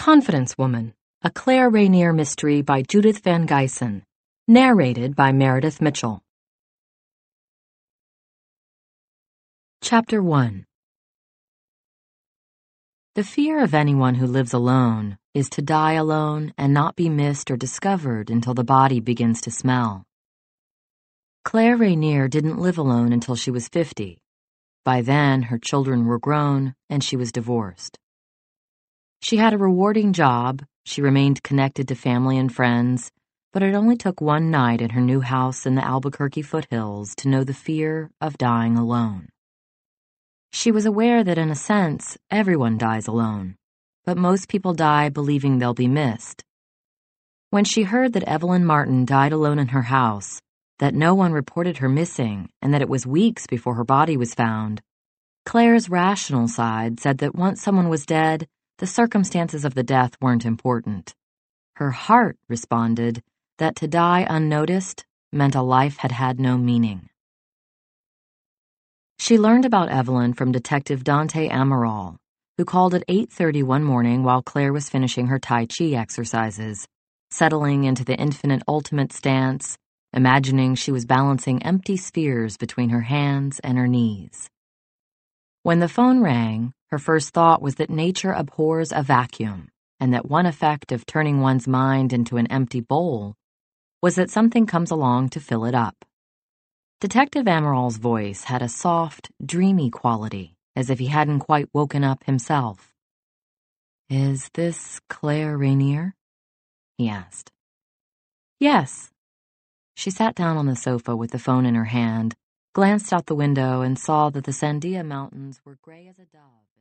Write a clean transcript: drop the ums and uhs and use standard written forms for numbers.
Confidence Woman, a Claire Rainier mystery by Judith Van Geysen, narrated by Meredith Mitchell. Chapter 1. The fear of anyone who lives alone is to die alone and not be missed or discovered until the body begins to smell. Claire Rainier didn't live alone until she was 50. By then, her children were grown and she was divorced. She had a rewarding job, she remained connected to family and friends, but it only took one night in her new house in the Albuquerque foothills to know the fear of dying alone. She was aware that in a sense, everyone dies alone, but most people die believing they'll be missed. When she heard that Evelyn Martin died alone in her house, that no one reported her missing, and that it was weeks before her body was found, Claire's rational side said that once someone was dead, the circumstances of the death weren't important. Her heart responded that to die unnoticed meant a life had had no meaning. She learned about Evelyn from Detective Dante Amaral, who called at 8:30 one morning while Claire was finishing her Tai Chi exercises, settling into the infinite ultimate stance, imagining she was balancing empty spheres between her hands and her knees. When the phone rang, her first thought was that nature abhors a vacuum, and that one effect of turning one's mind into an empty bowl was that something comes along to fill it up. Detective Amaral's voice had a soft, dreamy quality, as if he hadn't quite woken up himself. "Is this Claire Rainier?" he asked. "Yes." She sat down on the sofa with the phone in her hand, glanced out the window, and saw that the Sandia Mountains were gray as a dove.